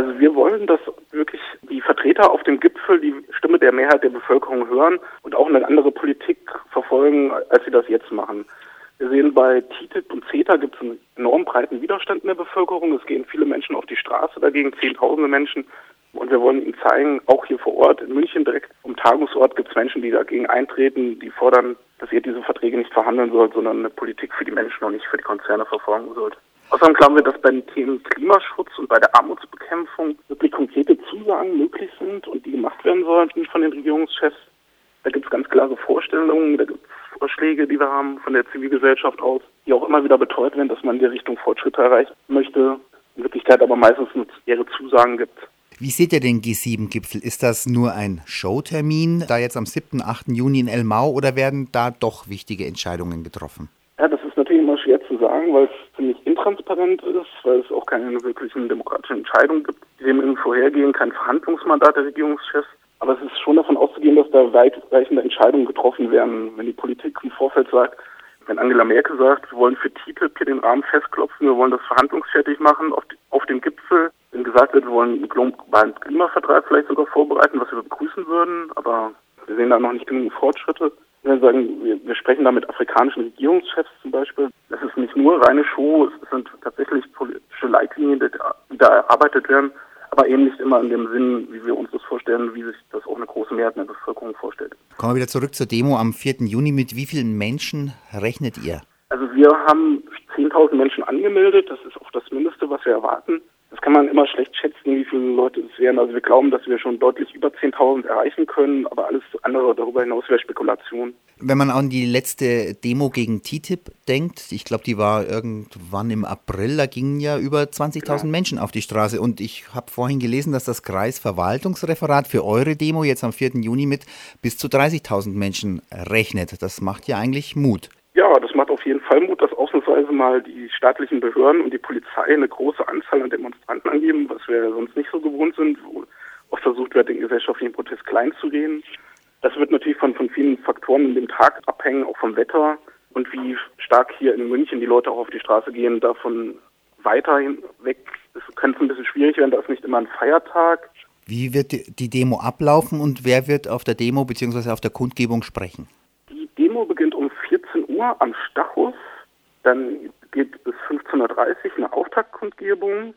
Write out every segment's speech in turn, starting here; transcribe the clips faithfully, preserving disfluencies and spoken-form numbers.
Also wir wollen, dass wirklich die Vertreter auf dem Gipfel die Stimme der Mehrheit der Bevölkerung hören und auch eine andere Politik verfolgen, als sie das jetzt machen. Wir sehen, bei T T I P und CETA gibt es einen enorm breiten Widerstand in der Bevölkerung. Es gehen viele Menschen auf die Straße dagegen, zehntausende Menschen. Und wir wollen ihnen zeigen, auch hier vor Ort in München direkt am Tagungsort gibt es Menschen, die dagegen eintreten, die fordern, dass ihr diese Verträge nicht verhandeln sollt, sondern eine Politik für die Menschen und nicht für die Konzerne verfolgen sollt. Außerdem glauben wir, dass bei den Themen Klimaschutz und bei der Armutsbekämpfung wirklich konkrete Zusagen möglich sind und die gemacht werden sollten von den Regierungschefs. Da gibt es ganz klare Vorstellungen, da gibt es Vorschläge, die wir haben von der Zivilgesellschaft aus, die auch immer wieder beteuert werden, dass man in der Richtung Fortschritte erreichen möchte, in Wirklichkeit aber meistens nur leere Zusagen gibt. Wie seht ihr den G sieben Gipfel? Ist das nur ein Showtermin, da jetzt am siebten, achten Juni in Elmau, oder werden da doch wichtige Entscheidungen getroffen? Ja, das ist natürlich immer schwer zu sagen, weil es ziemlich intransparent ist, weil es auch keine wirklichen demokratischen Entscheidungen gibt, die dem im Vorhergehen kein Verhandlungsmandat der Regierungschefs. Aber es ist schon davon auszugehen, dass da weitreichende Entscheidungen getroffen werden. Wenn die Politik im Vorfeld sagt, wenn Angela Merkel sagt, wir wollen für T T I P hier den Rahmen festklopfen, wir wollen das verhandlungsfertig machen auf, die, auf dem Gipfel. Wenn gesagt wird, wir wollen einen globalen Klimavertrag vielleicht sogar vorbereiten, was wir begrüßen würden, aber wir sehen da noch nicht genug Fortschritte. Wenn wir sagen, wir, wir sprechen da mit afrikanischen Regierungschefs zum Beispiel, das ist nicht nur reine Show, es sind tatsächlich politische Leitlinien, die da erarbeitet werden, aber eben nicht immer in dem Sinn, wie wir uns das vorstellen, wie sich das auch eine große Mehrheit der Bevölkerung vorstellt. Kommen wir wieder zurück zur Demo am vierten Juni. Mit wie vielen Menschen rechnet ihr? Also wir haben zehntausend Menschen angemeldet, das ist auch das Mindeste, was wir erwarten. Das kann man immer schlecht schätzen, wie viele Leute es werden. Also wir glauben, dass wir schon deutlich über zehntausend erreichen können, aber alles andere darüber hinaus wäre Spekulation. Wenn man an die letzte Demo gegen T T I P denkt, ich glaube, die war irgendwann im April, da gingen ja über zwanzigtausend genau. Menschen auf die Straße. Und ich habe vorhin gelesen, dass das Kreisverwaltungsreferat für eure Demo jetzt am vierten Juni mit bis zu dreißigtausend Menschen rechnet. Das macht ja eigentlich Mut. Ja, das macht auf jeden Fall Mut, dass ausnahmsweise mal die staatlichen Behörden und die Polizei eine große Anzahl an Demonstranten angeben, was wir sonst nicht so gewohnt sind, wo oft versucht wird, den gesellschaftlichen Protest klein zu reden. Das wird natürlich von, von vielen Faktoren in dem Tag abhängen, auch vom Wetter und wie stark hier in München die Leute auch auf die Straße gehen. Davon weiterhin weg könnte es ein bisschen schwierig werden, da ist nicht immer ein Feiertag. Wie wird die Demo ablaufen und wer wird auf der Demo bzw. auf der Kundgebung sprechen? Die Demo beginnt um vierzehn Uhr am Stachus, dann geht bis fünfzehn Uhr dreißig eine Auftaktkundgebung.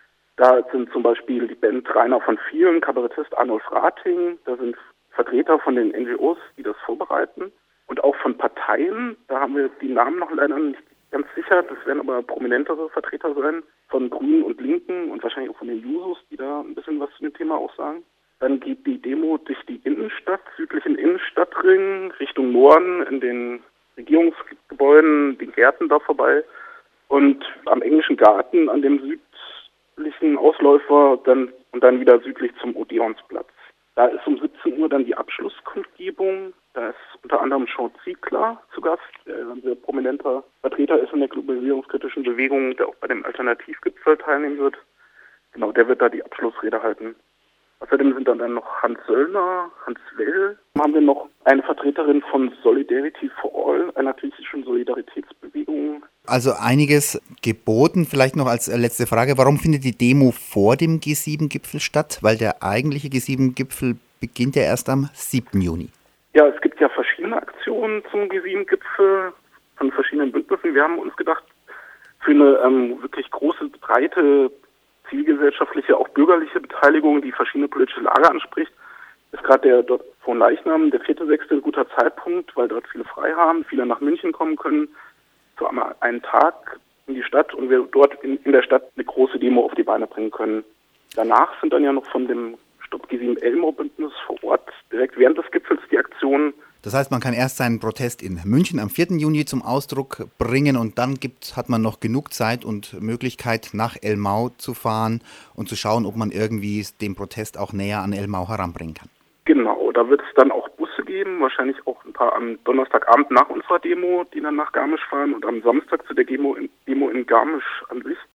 Da sind zum Beispiel die Band Rainer von Vielen, Kabarettist Arnulf Rating, da sind Vertreter von den N G Os, die das vorbereiten und auch von Parteien, da haben wir die Namen noch leider nicht ganz sicher, das werden aber prominentere Vertreter sein, von Grünen und Linken und wahrscheinlich auch von den Jusos, die da ein bisschen was zu dem Thema auch sagen. Dann geht die Demo durch die Innenstadt, südlichen Innenstadtring, Richtung Norden, in den Regierungsgebäuden, den Gärten da vorbei und am Englischen Garten an dem südlichen Ausläufer dann und dann wieder südlich zum Odeonsplatz. Da ist um siebzehn Uhr dann die Abschlusskundgebung. Da ist unter anderem Sean Ziegler zu Gast, der ein sehr prominenter Vertreter ist in der globalisierungskritischen Bewegung, der auch bei dem Alternativgipfel teilnehmen wird. Genau, der wird da die Abschlussrede halten. Außerdem sind dann, dann noch Hans Söllner, Hans Well. Dann haben wir noch eine Vertreterin von Solidarity for All, einer türkischen Solidaritätsbewegung. Also einiges geboten. Vielleicht noch als letzte Frage, warum findet die Demo vor dem G sieben Gipfel statt? Weil der eigentliche G sieben Gipfel beginnt ja erst am siebten Juni. Ja, es gibt ja verschiedene Aktionen zum G sieben Gipfel von verschiedenen Bündnissen. Wir haben uns gedacht, für eine ähm, wirklich große, breite zivilgesellschaftliche, auch bürgerliche Beteiligung, die verschiedene politische Lager anspricht, ist gerade der dort von Leichnam, der vierte, sechste, ein guter Zeitpunkt, weil dort viele frei haben, viele nach München kommen können, für einmal einen Tag in die Stadt und wir dort in, in der Stadt eine große Demo auf die Beine bringen können. Danach sind dann ja noch von dem Stopp G sieben Elmau-Bündnis vor Ort direkt während des Gipfels die Aktionen. Das heißt, man kann erst seinen Protest in München am vierten Juni zum Ausdruck bringen und dann gibt, hat man noch genug Zeit und Möglichkeit, nach Elmau zu fahren und zu schauen, ob man irgendwie den Protest auch näher an Elmau heranbringen kann. Genau, da wird es dann auch Busse geben, wahrscheinlich auch ein paar am Donnerstagabend nach unserer Demo, die dann nach Garmisch fahren und am Samstag zu der Demo in, Demo in Garmisch an sich.